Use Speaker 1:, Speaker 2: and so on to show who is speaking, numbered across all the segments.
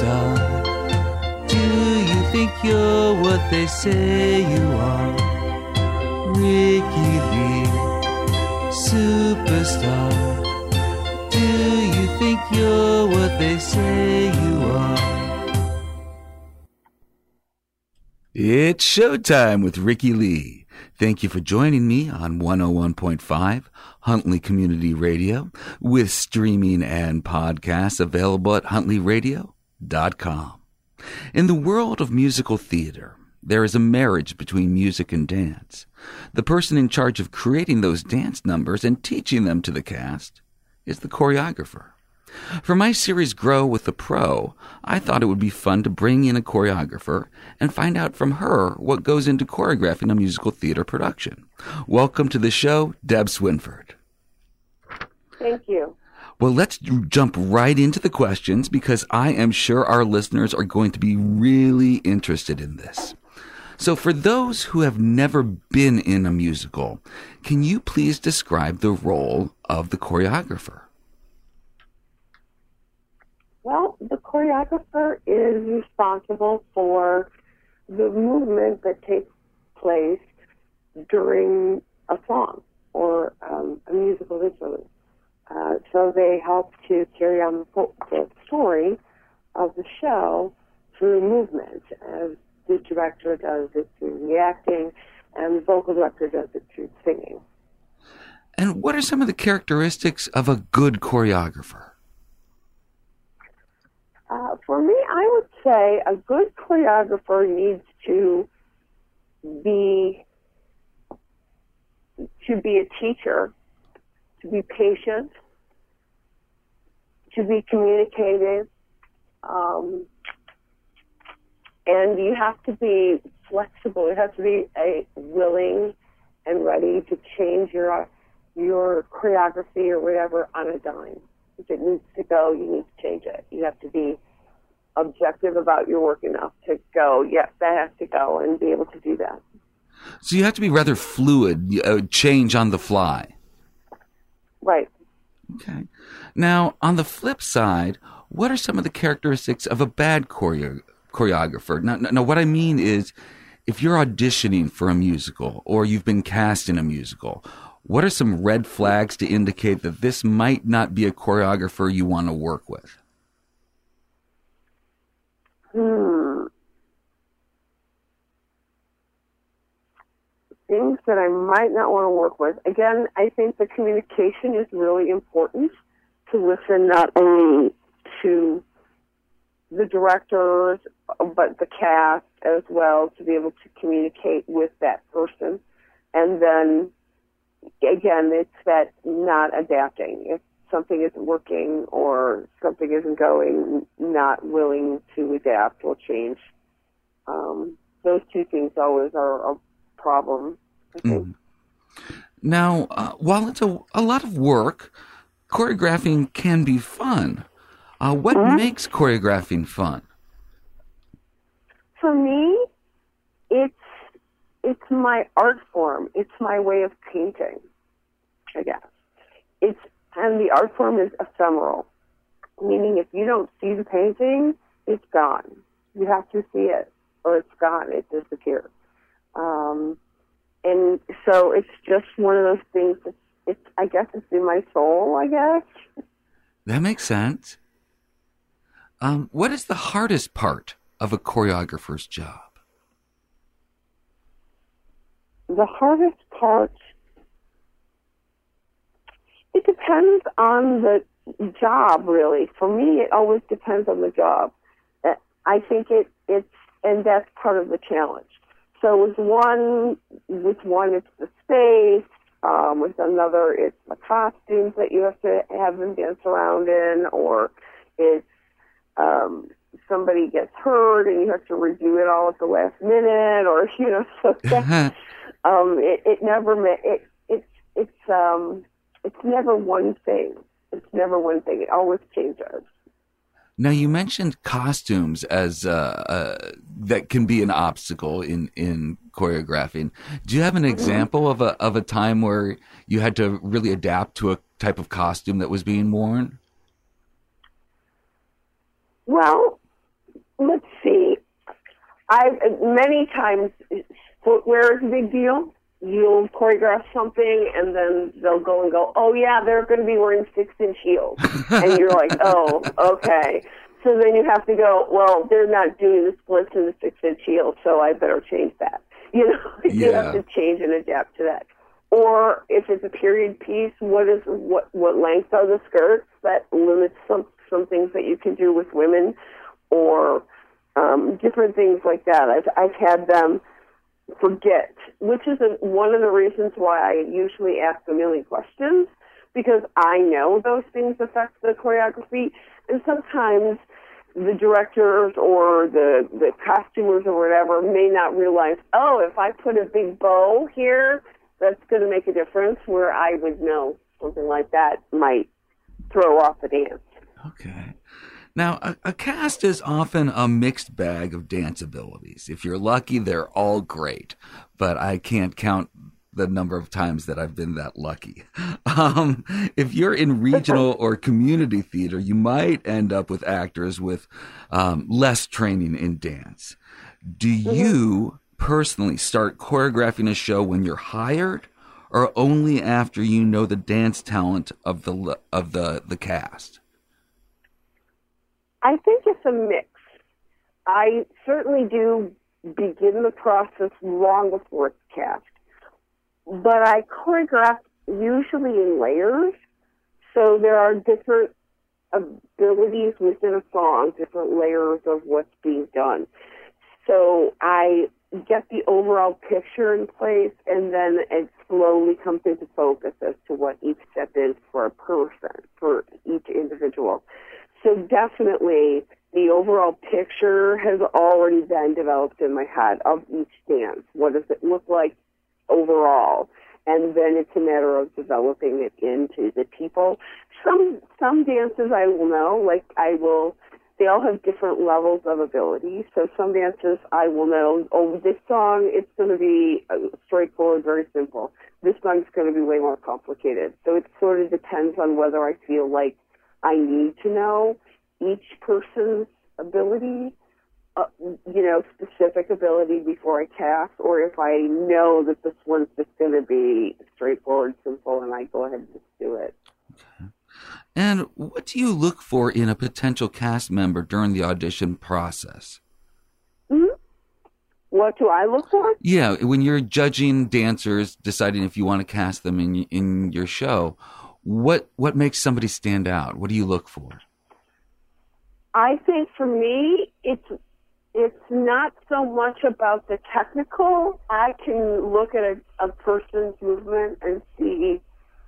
Speaker 1: Superstar, do you think you're what they say you are? Ricky Lee, superstar, do you think you're what they say you are? It's showtime with Ricky Lee. Thank you for joining me on 101.5 Huntley Community Radio with streaming and podcasts available at huntleyradio.com. In the world of musical theater, there is a marriage between music and dance. The person in charge of creating those dance numbers and teaching them to the cast is the choreographer. For my series Grow with the Pro, I thought it would be fun to bring in a choreographer and find out from her what goes into choreographing a musical theater production. Welcome to the show, Deb Swinford.
Speaker 2: Thank you.
Speaker 1: Well, let's jump right into the questions because I am sure our listeners are going to be really interested in this. So for those who have never been in a musical, can you please describe the role of the choreographer?
Speaker 2: Well, the choreographer is responsible for the movement that takes place during a song or a musical instrument. So they help to carry on the story of the show through movement, as the director does it through the acting, and the vocal director does it through singing.
Speaker 1: And what are some of the characteristics of a good choreographer?
Speaker 2: For me, I would say a good choreographer needs to be a teacher, to be patient, to be communicative, and you have to be flexible. You have to be willing and ready to change your choreography or whatever on a dime. If it needs to go, you need to change it. You have to be objective about your work enough to go, yes, that has to go, and be able to do that.
Speaker 1: So you have to be rather fluid, change on the fly.
Speaker 2: Right.
Speaker 1: Okay. Now, on the flip side, what are some of the characteristics of a bad choreographer? Now, what I mean is, if you're auditioning for a musical or you've been cast in a musical, what are some red flags to indicate that this might not be a choreographer you want to work with?
Speaker 2: Things that I might not want to work with. Again, I think the communication is really important, to listen not only to the directors, but the cast as well, to be able to communicate with that person. And then, again, it's that not adapting. If something isn't working or something isn't going, not willing to adapt or change. Those two things always are a problem, I think.
Speaker 1: Now, while it's a lot of work, choreographing can be fun. What makes choreographing fun?
Speaker 2: For me, it's my art form. It's my way of painting, I guess. And the art form is ephemeral, meaning if you don't see the painting, it's gone. You have to see it, or it's gone. It disappears. And so it's just one of those things. I guess it's in my soul, I guess.
Speaker 1: That makes sense. What is the hardest part of a choreographer's job?
Speaker 2: The hardest part, it depends on the job, really. For me, it always depends on the job. I think and that's part of the challenge. So with one, it's the space. With another, it's the costumes that you have to have them dance around in, or it's somebody gets hurt and you have to redo it all at the last minute, or so that's, it's never one thing. It's never one thing. It always changes.
Speaker 1: Now, you mentioned costumes as that can be an obstacle in choreographing. Do you have an example of a time where you had to really adapt to a type of costume that was being worn?
Speaker 2: Well, Many times footwear is a big deal. You'll choreograph something, and then they'll go and go, oh, yeah, they're going to be wearing 6-inch heels. And you're like, oh, okay. So then you have to go, well, they're not doing the splits in the 6-inch heels, so I better change that. You know, you have to change and adapt to that. Or if it's a period piece, what length are the skirts? That limits some things that you can do with women, or different things like that. I've had them forget, which is one of the reasons why I usually ask a million questions, because I know those things affect the choreography, and sometimes the directors or the costumers or whatever may not realize, oh, if I put a big bow here, that's going to make a difference, where I would know something like that might throw off the dance.
Speaker 1: Okay. Now, a cast is often a mixed bag of dance abilities. If you're lucky, they're all great, but I can't count the number of times that I've been that lucky. If you're in regional or community theater, you might end up with actors with less training in dance. Do you personally start choreographing a show when you're hired, or only after you know the dance talent of the cast?
Speaker 2: I think it's a mix. I certainly do begin the process long before it's cast, but I choreograph usually in layers, so there are different abilities within a song, different layers of what's being done. So I get the overall picture in place, and then it slowly comes into focus as to what each step is for a person, for each individual. So definitely the overall picture has already been developed in my head of each dance. What does it look like overall? And then it's a matter of developing it into the people. Some dances I will know, they all have different levels of ability. So some dances I will know, oh, this song, it's going to be straightforward, very simple. This song's going to be way more complicated. So it sort of depends on whether I feel like I need to know each person's ability, specific ability before I cast, or if I know that this one's just going to be straightforward, simple, and I go ahead and just do it.
Speaker 1: Okay. And what do you look for in a potential cast member during the audition process?
Speaker 2: Mm-hmm. What do I look for?
Speaker 1: Yeah, when you're judging dancers, deciding if you want to cast them in your show, what makes somebody stand out? What do you look for?
Speaker 2: I think for me, it's not so much about the technical. I can look at a person's movement and see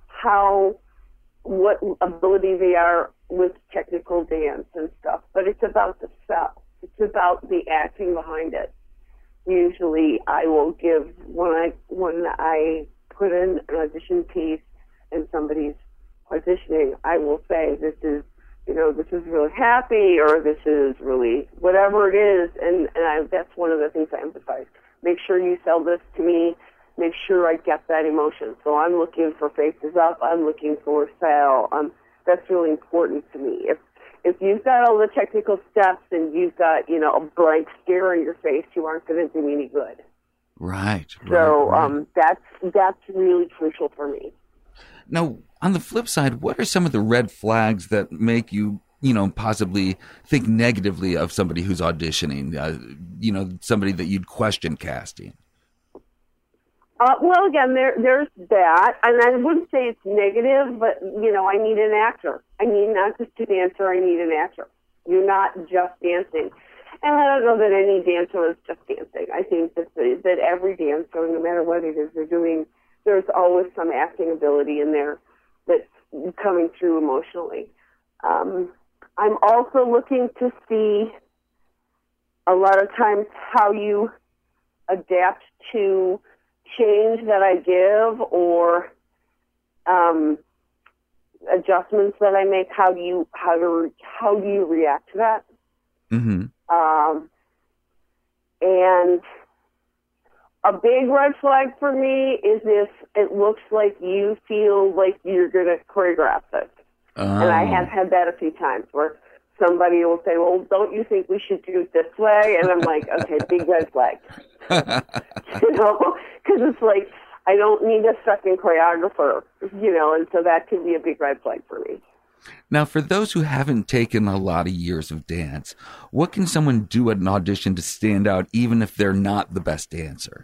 Speaker 2: what ability they are with technical dance and stuff. But it's about the self. It's about the acting behind it. Usually, I will give when I put in an audition piece and somebody's auditioning, I will say this is really happy, or this is really whatever it is, and that's one of the things I emphasize. Make sure you sell this to me. Make sure I get that emotion. So I'm looking for faces up. I'm looking for sale. That's really important to me. If you've got all the technical steps and you've got a blank stare on your face, you aren't going to do me any good.
Speaker 1: Right.
Speaker 2: So that's really crucial for me.
Speaker 1: Now, on the flip side, what are some of the red flags that make you, possibly think negatively of somebody who's auditioning, somebody that you'd question casting?
Speaker 2: Well, again, there's that, and I wouldn't say it's negative, but, I need an actor. I need not just a dancer, I need an actor. You're not just dancing. And I don't know that any dancer is just dancing. I think that every dancer, no matter what it is they're doing, there's always some acting ability in there that's coming through emotionally. I'm also looking to see a lot of times how you adapt to change that I give, or adjustments that I make. How do you react to that?
Speaker 1: Mm-hmm.
Speaker 2: And a big red flag for me is if it looks like you feel like you're going to choreograph this. And I have had that a few times where somebody will say, well, don't you think we should do it this way? And I'm like, okay, big red flag. Because it's like, I don't need a second choreographer, and so that can be a big red flag for me.
Speaker 1: Now, for those who haven't taken a lot of years of dance, what can someone do at an audition to stand out even if they're not the best dancer?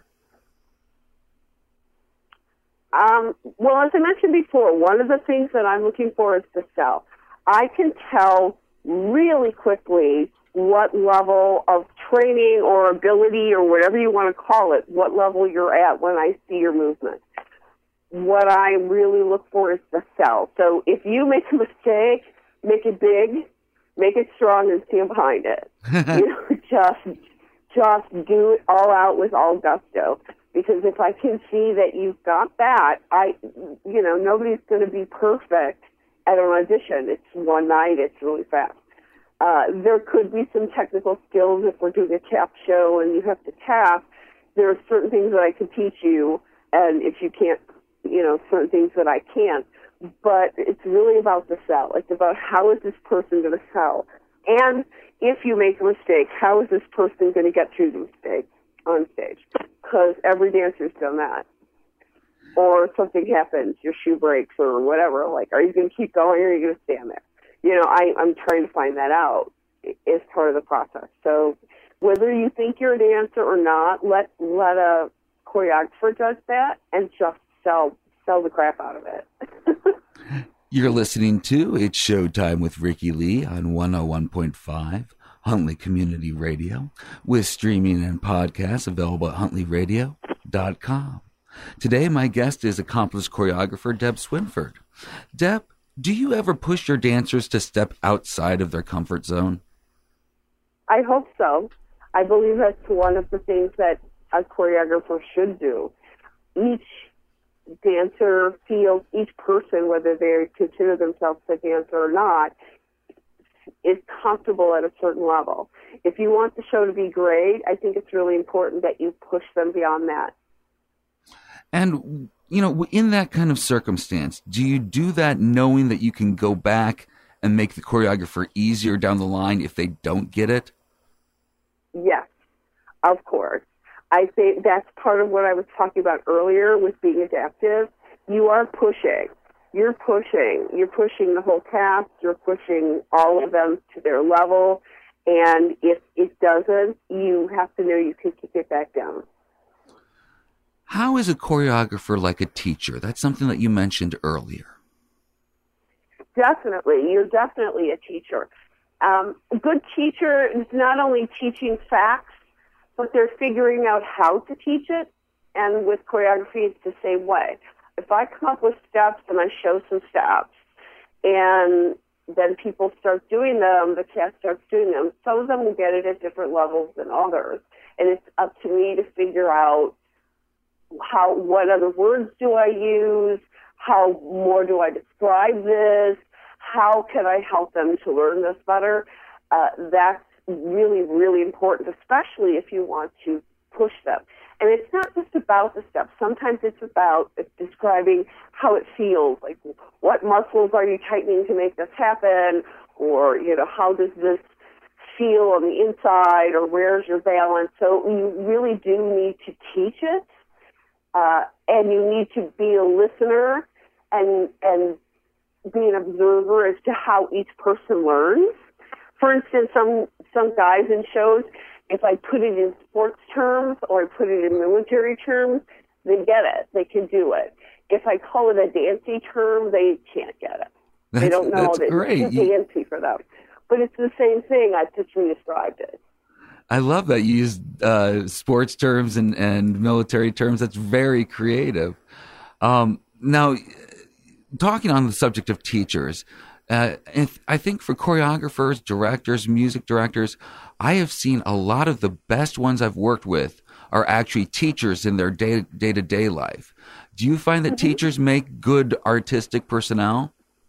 Speaker 2: Well, as I mentioned before, one of the things that I'm looking for is the sell. I can tell really quickly what level of training or ability or whatever you want to call it, what level you're at when I see your movement. What I really look for is the sell. So if you make a mistake, make it big, make it strong, and stand behind it. Just do it all out with all gusto. Because if I can see that you've got that, nobody's going to be perfect at an audition. It's one night. It's really fast. There could be some technical skills if we're doing a tap show and you have to tap. There are certain things that I can teach you, and if you can't, certain things that I can't. But it's really about the sell. It's about how is this person going to sell. And if you make a mistake, how is this person going to get through the mistake on stage? Because every dancer's done that. Or something happens, your shoe breaks or whatever. Like, are you going to keep going or are you going to stand there? I'm trying to find that out as part of the process. So whether you think you're a dancer or not, let a choreographer judge that and just sell the crap out of it.
Speaker 1: You're listening to It's Showtime with Ricky Lee on 101.5 Huntley Community Radio, with streaming and podcasts available at huntleyradio.com. Today, my guest is accomplished choreographer Deb Swinford. Deb, do you ever push your dancers to step outside of their comfort zone?
Speaker 2: I hope so. I believe that's one of the things that a choreographer should do. Each dancer feels, each person, whether they consider themselves a dancer or not, is comfortable at a certain level. If you want the show to be great, I think it's really important that you push them beyond that.
Speaker 1: And, in that kind of circumstance, do you do that knowing that you can go back and make the choreographer easier down the line if they don't get it?
Speaker 2: Yes, of course. I think that's part of what I was talking about earlier with being adaptive. You are pushing. You're pushing the whole cast, you're pushing all of them to their level, and if it doesn't, you have to know you can kick it back down.
Speaker 1: How is a choreographer like a teacher? That's something that you mentioned earlier.
Speaker 2: Definitely. You're definitely a teacher. A good teacher is not only teaching facts, but they're figuring out how to teach it, and with choreography, it's the same way. If I come up with steps and I show some steps, and then people start doing them, the cast starts doing them, some of them will get it at different levels than others. And it's up to me to figure out what other words do I use, how more do I describe this, how can I help them to learn this better. That's really, really important, especially if you want to push them. And it's not just about the steps. Sometimes it's about describing how it feels, like what muscles are you tightening to make this happen, or, how does this feel on the inside, or where's your balance. So you really do need to teach it, and you need to be a listener and be an observer as to how each person learns. For instance, some guys in shows, if I put it in sports terms or I put it in military terms, they get it. They can do it. If I call it a dancey term, they can't get it. They don't know that it's too dancey for them. But it's the same thing. I picture described it.
Speaker 1: I love that you use sports terms and military terms. That's very creative. Now, talking on the subject of teachers, I think for choreographers, directors, music directors, I have seen a lot of the best ones I've worked with are actually teachers in their day-to-day life. Do you find that teachers make good artistic personnel?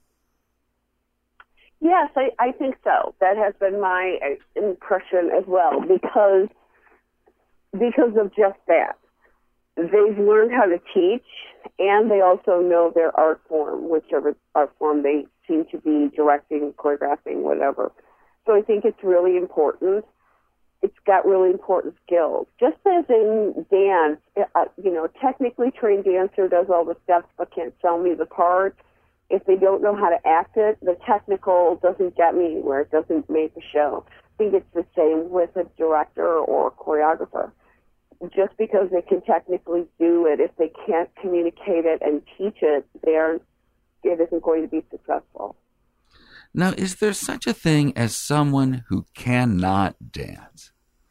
Speaker 2: Yes, I think so. That has been my impression as well, because of just that. They've learned how to teach, and they also know their art form, whichever art form they seem to be directing, choreographing, whatever. So I think it's really important. It's got really important skills. Just as in dance, a technically trained dancer does all the steps but can't sell me the part. If they don't know how to act it, the technical doesn't get me anywhere. It doesn't make a show. I think it's the same with a director or a choreographer. Just because they can technically do it, if they can't communicate it and teach it, it isn't going to be successful.
Speaker 1: Now, is there such a thing as someone who cannot dance?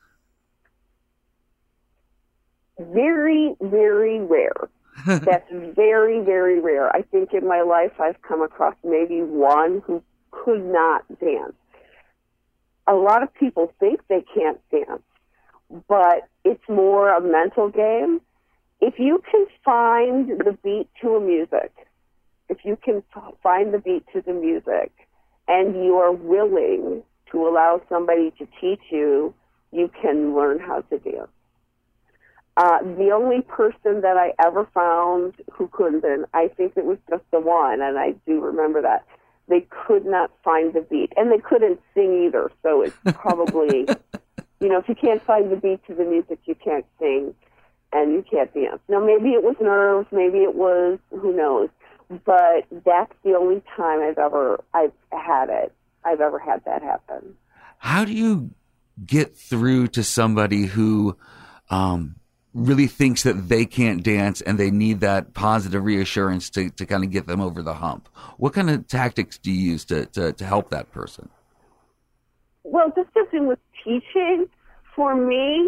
Speaker 2: Very, very rare. That's very, very rare. I think in my life I've come across maybe one who could not dance. A lot of people think they can't dance, but it's more a mental game. If you can find the beat to a music, if you can find the beat to the music, and you are willing to allow somebody to teach you, you can learn how to dance. The only person that I ever found who couldn't, and I think it was just the one, and I do remember that, they could not find the beat. And they couldn't sing either, so it's probably, if you can't find the beat to the music, you can't sing, and you can't dance. Now, maybe it was nerves, maybe it was, who knows, but that's the only time I've ever had that happen.
Speaker 1: How do you get through to somebody who really thinks that they can't dance and they need that positive reassurance to kind of get them over the hump? What kind of tactics do you use to help that person?
Speaker 2: Well, just as in with teaching, for me,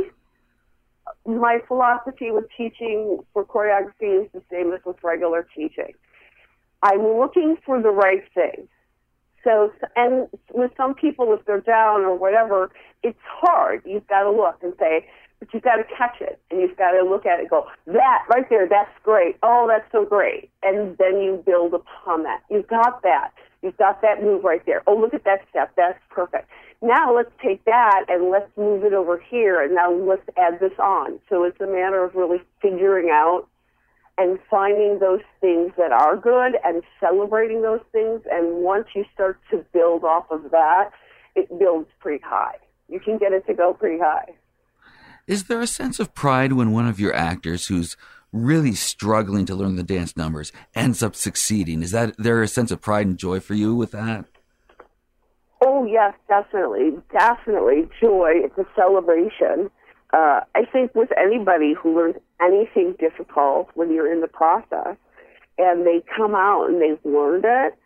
Speaker 2: my philosophy with teaching for choreography is the same as with regular teaching. I'm looking for the right thing. So, and with some people, if they're down or whatever, it's hard. You've got to look and say, but you've got to catch it, and you've got to look at it and go, that right there, that's great. Oh, that's so great. And then you build upon that. You've got that. You've got that move right there. Oh, look at that step. That's perfect. Now let's take that and let's move it over here, and now let's add this on. So it's a matter of really figuring out and finding those things that are good and celebrating those things. And once you start to build off of that, it builds pretty high. You can get it to go pretty high.
Speaker 1: Is there a sense of pride when one of your actors who's really struggling to learn the dance numbers ends up succeeding? Is there a sense of pride and joy for you with that?
Speaker 2: Oh, yes, definitely. Definitely. Joy. It's a celebration. I think with anybody who learns anything difficult when you're in the process and they come out and they've learned it,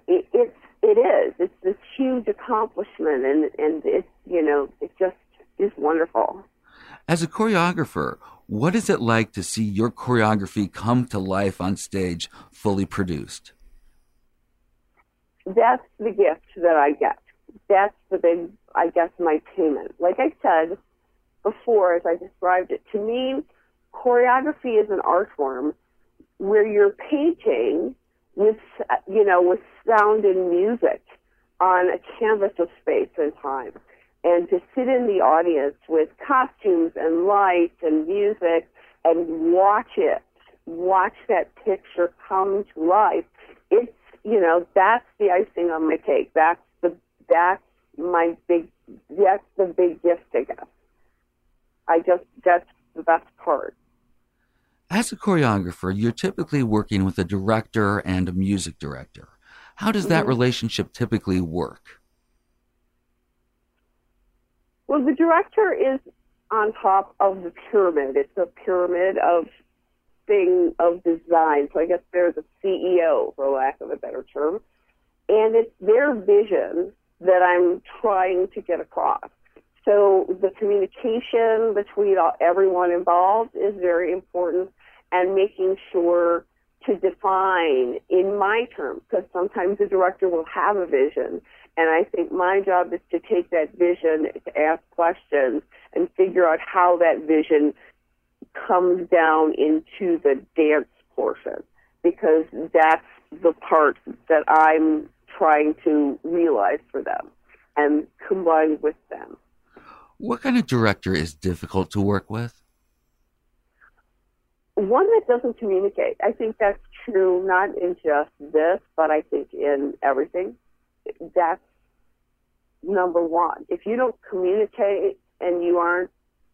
Speaker 2: it's this huge accomplishment, and it's, it just is wonderful.
Speaker 1: As a choreographer, what is it like to see your choreography come to life on stage fully produced?
Speaker 2: That's the gift that I get. That's the big, I guess, my payment. Like I said before, as I described it, to me, choreography is an art form where you're painting with sound and music on a canvas of space and time. And to sit in the audience with costumes and lights and music and watch that picture come to life, it's, that's the icing on my cake. That's the big gift, I guess. That's the best part.
Speaker 1: As a choreographer, you're typically working with a director and a music director. How does that relationship typically work?
Speaker 2: Well, the director is on top of the pyramid. It's a pyramid of design. So I guess there's a CEO, for lack of a better term. And it's their vision that I'm trying to get across. So the communication between everyone involved is very important, and making sure to define in my terms, because sometimes the director will have a vision, and I think my job is to take that vision, to ask questions, and figure out how that vision comes down into the dance portion, because that's the part that I'm trying to realize for them and combine with them.
Speaker 1: What kind of director is difficult to work with?
Speaker 2: One that doesn't communicate. I think that's true not in just this, but I think in everything. That's number one. If you don't communicate and you aren't,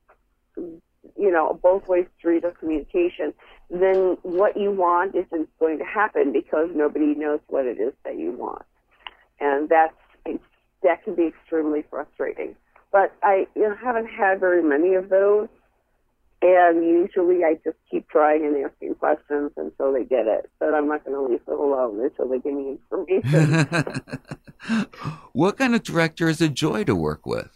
Speaker 2: a both way street of communication, then what you want isn't going to happen because nobody knows what it is that you want. And that can be extremely frustrating. But I haven't had very many of those. And usually I just keep trying and asking questions until they get it. But I'm not going to leave them alone until they give me information.
Speaker 1: What kind of director is a joy to work with?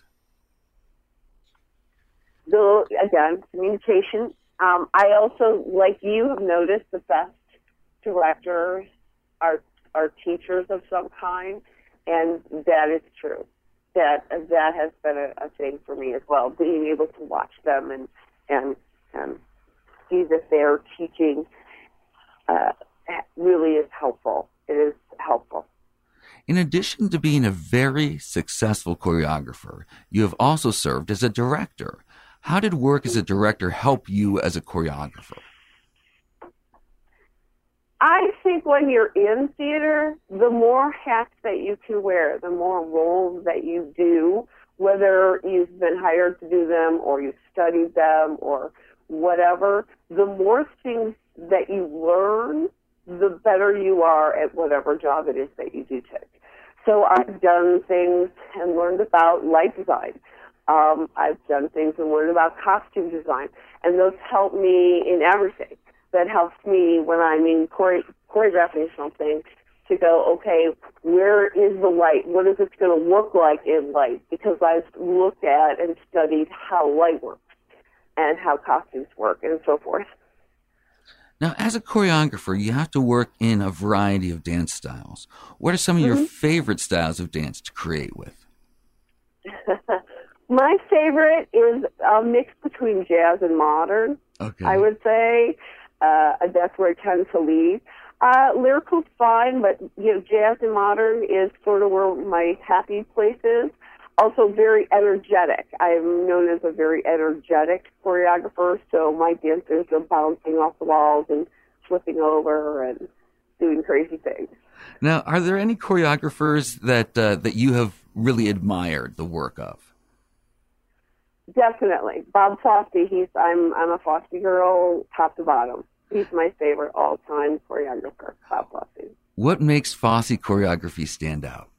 Speaker 2: Again, communication. I also, like you, have noticed the best directors are teachers of some kind, and that is true. That has been a thing for me as well, being able to watch them and see that their teaching really is helpful. It is helpful.
Speaker 1: In addition to being a very successful choreographer, you have also served as a director. How did work as a director help you as a choreographer?
Speaker 2: I think when you're in theater, the more hats that you can wear, the more roles that you do, whether you've been hired to do them or you've studied them or whatever, the more things that you learn, the better you are at whatever job it is that you do take. So I've done things and learned about light design. I've done things and learned about costume design, and those help me in everything. That helps me when I'm in choreographing something to go, okay, where is the light? What is it going to look like in light? Because I've looked at and studied how light works and how costumes work and so forth.
Speaker 1: Now, as a choreographer, you have to work in a variety of dance styles. What are some of your favorite styles of dance to create with? My favorite is a mix between jazz and modern, okay. I would say. That's where it tends to lead. Lyrical's fine, but jazz and modern is sort of where my happy place is. Also very energetic. I'm known as a very energetic choreographer, so my dancers are bouncing off the walls and flipping over and doing crazy things. Now, are there any choreographers that you have really admired the work of?
Speaker 2: Definitely. Bob Fosse, I'm a Fosse girl, top to bottom. He's my favorite all-time choreographer, Bob Fosse.
Speaker 1: What makes Fosse choreography stand out?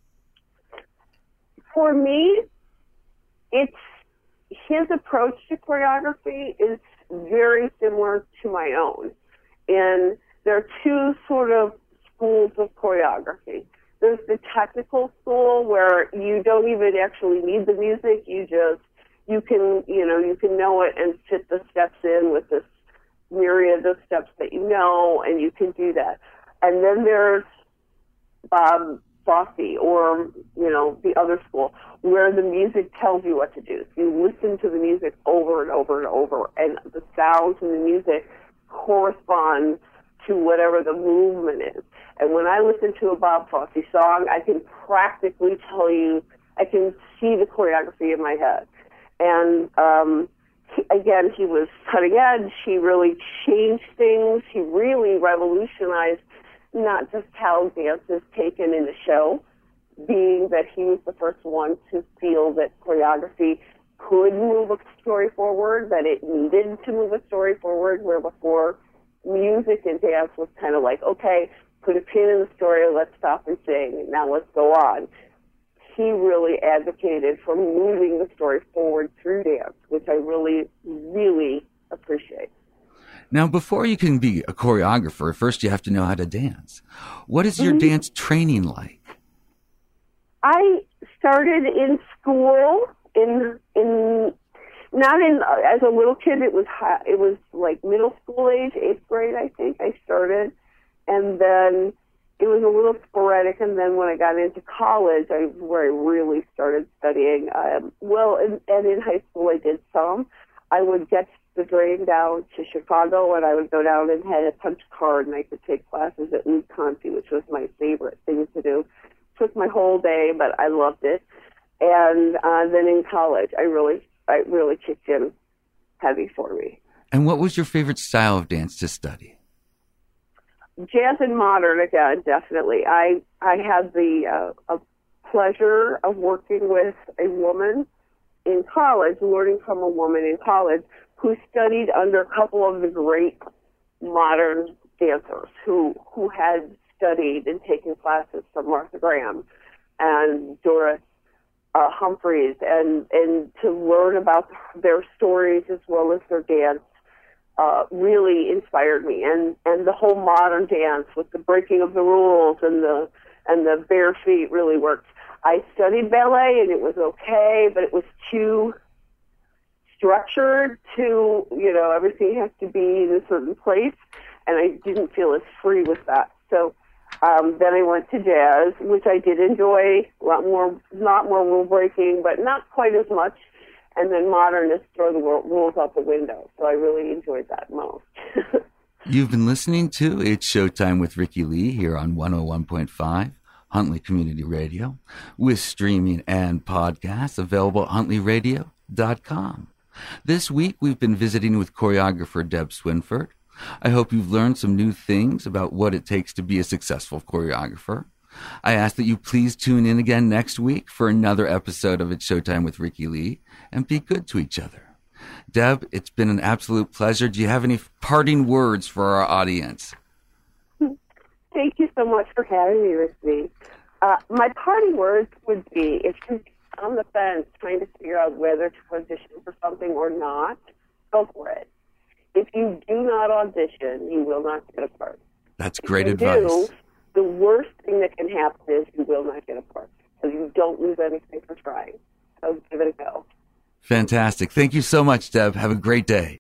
Speaker 2: For me, it's his approach to choreography is very similar to my own. And there are two sort of schools of choreography. There's the technical school where you don't even actually need the music. You can know it and fit the steps in with this myriad of steps that you know, and you can do that. And then there's Bob Fosse, or, the other school, where the music tells you what to do. So you listen to the music over and over and over, and the sounds and the music correspond to whatever the movement is. And when I listen to a Bob Fosse song, I can practically tell you, I can see the choreography in my head. And he was cutting edge. He really changed things. He really revolutionized not just how dance is taken in the show, being that he was the first one to feel that choreography could move a story forward, that it needed to move a story forward, where before music and dance was kind of like, okay, put a pin in the story, let's stop and sing, and now let's go on. He really advocated for moving the story forward through dance, which I really, really appreciate.
Speaker 1: Now, before you can be a choreographer, first you have to know how to dance. What is your dance training like?
Speaker 2: I started in school as a little kid. It was like middle school age, 8th grade, I think I started, and then it was a little sporadic, and then when I got into college, where I really started studying. And in high school I did some. I would get the train down to Chicago, and I would go down and had a punch card, and I could take classes at Lee Conti, which was my favorite thing to do. It took my whole day, but I loved it. And then in college, it really kicked in heavy for me.
Speaker 1: And what was your favorite style of dance to study? Jazz
Speaker 2: and modern, again, definitely. I had the pleasure of working with a woman in college, learning from a woman in college who studied under a couple of the great modern dancers who had studied and taken classes from Martha Graham and Doris Humphreys, and to learn about their stories as well as their dance really inspired me. And the whole modern dance with the breaking of the rules and the bare feet really worked. I studied ballet and it was okay, but it was too structured to, everything has to be in a certain place, and I didn't feel as free with that. So then I went to jazz, which I did enjoy, not more rule breaking, but not quite as much. And then modernists throw the rules out the window. So I really enjoyed that most.
Speaker 1: You've been listening to It's Showtime with Ricki Lee here on 101.5 Huntley Community Radio, with streaming and podcasts available at huntleyradio.com. This week we've been visiting with choreographer Deb Swinford. I hope you've learned some new things about what it takes to be a successful choreographer. I ask that you please tune in again next week for another episode of It's Showtime with Ricki Lee, and be good to each other. Deb, it's been an absolute pleasure. Do you have any parting words for our audience?
Speaker 2: Thank you so much for having me, Ricki. My parting words would be, if you're on the fence trying to figure out whether to audition for something or not, go for it. If you do not audition, you will not get a part.
Speaker 1: That's great advice.
Speaker 2: The worst thing that can happen is you will not get a part. So you don't lose anything for trying. So give it a go.
Speaker 1: Fantastic. Thank you so much, Deb. Have a great day.